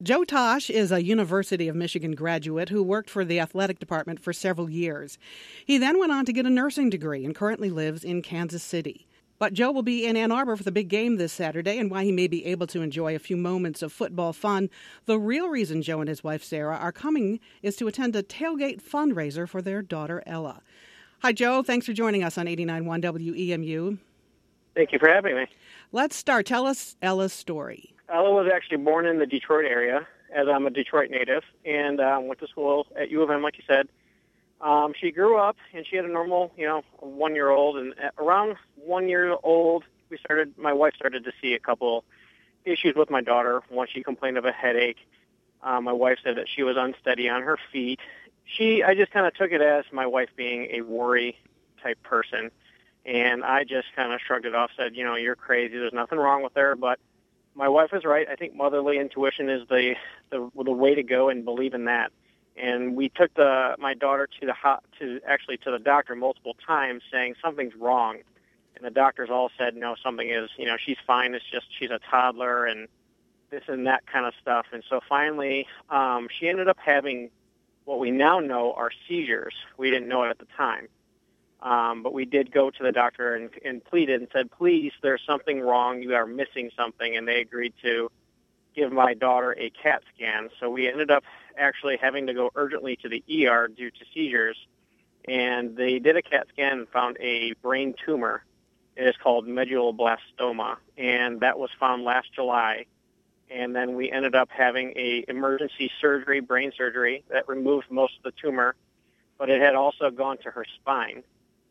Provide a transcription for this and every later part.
Joe Tosh is a University of Michigan graduate who worked for the athletic department for several years. He then went on to get a nursing degree and currently lives in Kansas City. But Joe will be in Ann Arbor for the big game this Saturday, and why he may be able to enjoy a few moments of football fun. The real reason Joe and his wife Sarah are coming is to attend a tailgate fundraiser for their daughter Ella. Hi, Joe. Thanks for joining us on 89.1 WEMU. Thank you for having me. Let's start. Tell us Ella's story. Ella was actually born in the Detroit area, as I'm a Detroit native, and went to school at U of M, like you said. She grew up, and she had a normal, 1-year-old, and at around 1 year old, my wife started to see a couple issues with my daughter. One, she complained of a headache. My wife said that she was unsteady on her feet. I just kind of took it as my wife being a worry-type person, and I just kind of shrugged it off, said, you're crazy, there's nothing wrong with her, but my wife is right. I think motherly intuition is the way to go, and believe in that. And we took my daughter to the doctor multiple times, saying something's wrong. And the doctors all said, no, something is, she's fine. It's just she's a toddler and this and that kind of stuff. And so finally, she ended up having what we now know are seizures. We didn't know it at the time. But we did go to the doctor and pleaded and said, please, there's something wrong. You are missing something. And they agreed to give my daughter a CAT scan. So we ended up actually having to go urgently to the ER due to seizures. And they did a CAT scan and found a brain tumor. It is called medulloblastoma. And that was found last July. And then we ended up having a emergency surgery, brain surgery, that removed most of the tumor. But it had also gone to her spine.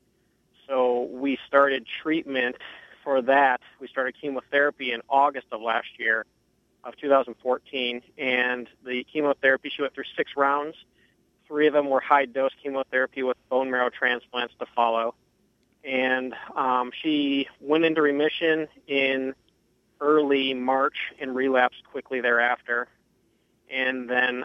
So we started treatment for that. We started chemotherapy in August of last year, of 2014, and the chemotherapy, she went through 6 rounds. 3 of them were high-dose chemotherapy with bone marrow transplants to follow. And she went into remission in early March and relapsed quickly thereafter. And then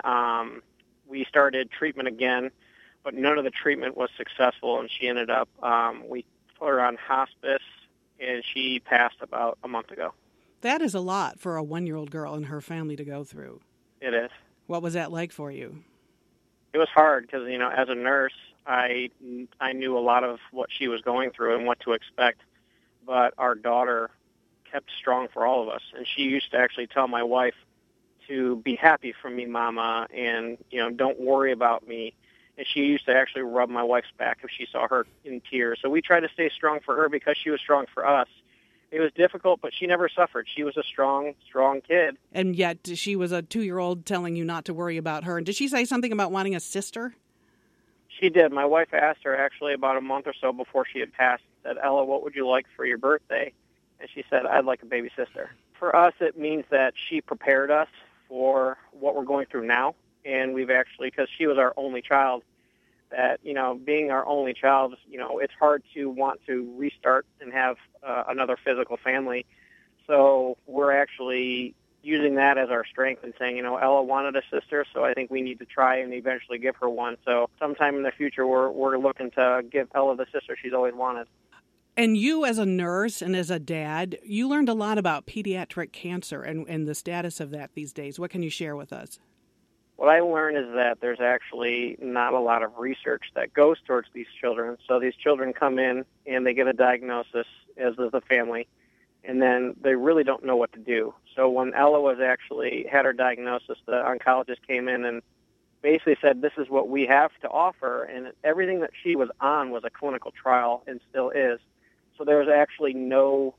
we started treatment again, but none of the treatment was successful, and she ended up, we put her on hospice, and she passed about a month ago. That is a lot for a 1-year-old girl and her family to go through. It is. What was that like for you? It was hard because, as a nurse, I knew a lot of what she was going through and what to expect, but our daughter kept strong for all of us. And she used to actually tell my wife to be happy for me, Mama, and, don't worry about me. And she used to actually rub my wife's back if she saw her in tears. So we tried to stay strong for her because she was strong for us. It was difficult, but she never suffered. She was a strong kid. And yet she was a 2-year-old telling you not to worry about her. And did she say something about wanting a sister? She did. My wife asked her actually about a month or so before she had passed, said, Ella, what would you like for your birthday? And she said, I'd like a baby sister. For us, it means that she prepared us for what we're going through now. And we've actually, because she was our only child, that, being our only child, it's hard to want to restart and have another physical family. So we're actually using that as our strength and saying, Ella wanted a sister, so I think we need to try and eventually give her one. So sometime in the future, we're looking to give Ella the sister she's always wanted. And you, as a nurse and as a dad, you learned a lot about pediatric cancer and the status of that these days. What can you share with us? What I learned is that there's actually not a lot of research that goes towards these children. So these children come in and they get a diagnosis, as does the family, and then they really don't know what to do. So when Ella had her diagnosis, the oncologist came in and basically said, this is what we have to offer, and everything that she was on was a clinical trial and still is. So there was actually no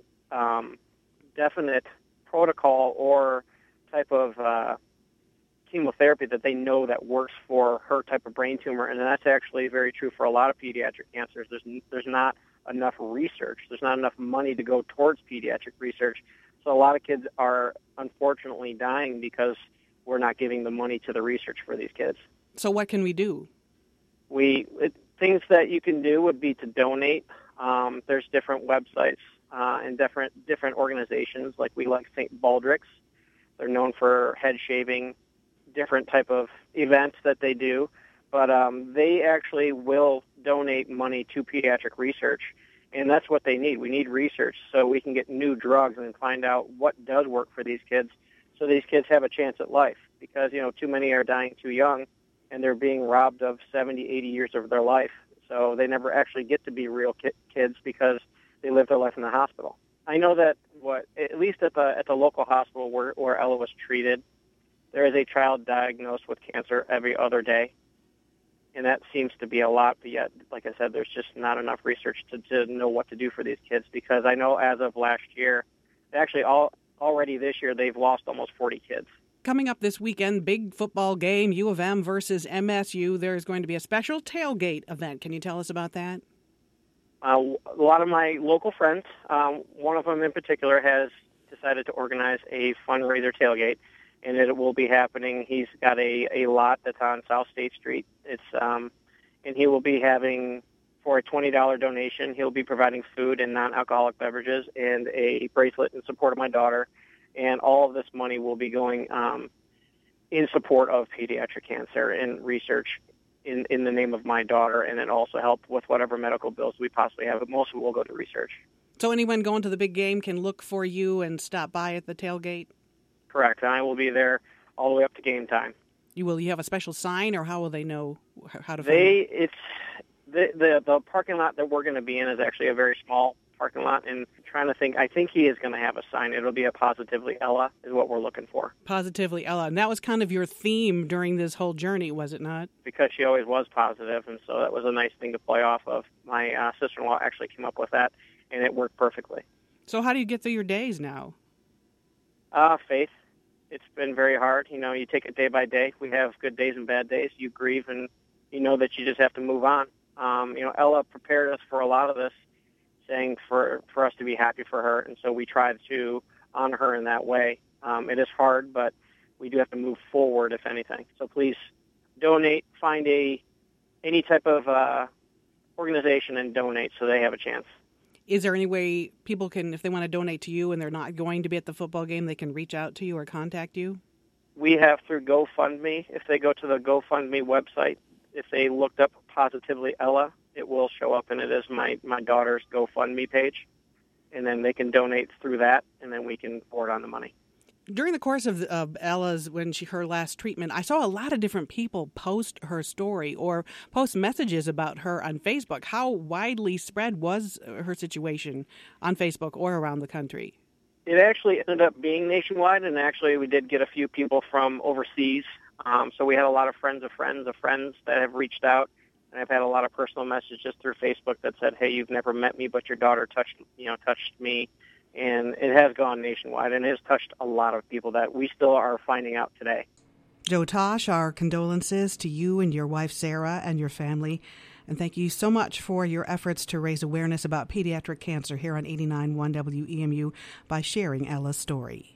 definite protocol or type of chemotherapy that they know that works for her type of brain tumor, and that's actually very true for a lot of pediatric cancers. There's not enough research. There's not enough money to go towards pediatric research. So a lot of kids are unfortunately dying because we're not giving the money to the research for these kids. So what can we do? Things that you can do would be to donate. There's different websites and different organizations, like St. Baldrick's. They're known for head shaving, different type of events that they do, but they actually will donate money to pediatric research, and that's what they need. We need research so we can get new drugs and find out what does work for these kids so these kids have a chance at life. because, too many are dying too young, and they're being robbed of 70, 80 years of their life. So they never actually get to be real kids because they live their life in the hospital. I know that at least at the local hospital where Ella was treated, there is a child diagnosed with cancer every other day. And that seems to be a lot, but yet, like I said, there's just not enough research to know what to do for these kids, because I know as of last year, actually already this year, they've lost almost 40 kids. Coming up this weekend, big football game, U of M versus MSU. There's going to be a special tailgate event. Can you tell us about that? A lot of my local friends, one of them in particular, has decided to organize a fundraiser tailgate, and it will be happening. He's got a lot that's on South State Street. And he will be having, for a $20 donation, he'll be providing food and non-alcoholic beverages and a bracelet in support of my daughter. And all of this money will be going in support of pediatric cancer and research in the name of my daughter, and then also help with whatever medical bills we possibly have. But most of it will go to research. So anyone going to the big game can look for you and stop by at the tailgate? Correct. And I will be there all the way up to game time. You have a special sign, or how will they know how to find you? It's the parking lot that we're going to be in is actually a very small parking lot, and I'm trying to think, I think he is going to have a sign. It'll be a Positively Ella is what we're looking for. Positively Ella. And that was kind of your theme during this whole journey, was it not? Because she always was positive, and so that was a nice thing to play off of. My sister-in-law actually came up with that, and it worked perfectly. So how do you get through your days now? Faith. It's been very hard. You take it day by day. We have good days and bad days. You grieve, and you know that you just have to move on. Ella prepared us for a lot of this, saying for us to be happy for her, and so we tried to honor her in that way. It is hard, but we do have to move forward, if anything. So please donate, find any type of organization and donate so they have a chance. Is there any way people can, if they want to donate to you and they're not going to be at the football game, they can reach out to you or contact you? We have through GoFundMe. If they go to the GoFundMe website, if they looked up Positively Ella, it will show up, and it is my daughter's GoFundMe page. And then they can donate through that, and then we can forward on the money. During the course of Ella's, her last treatment, I saw a lot of different people post her story or post messages about her on Facebook. How widely spread was her situation on Facebook or around the country? It actually ended up being nationwide, and actually we did get a few people from overseas. So we had a lot of friends of friends that have reached out, and I've had a lot of personal messages through Facebook that said, "Hey, you've never met me, but your daughter touched me." And it has gone nationwide, and it has touched a lot of people that we still are finding out today. Joe Tosh, our condolences to you and your wife, Sarah, and your family. And thank you so much for your efforts to raise awareness about pediatric cancer here on 89.1 WEMU by sharing Ella's story.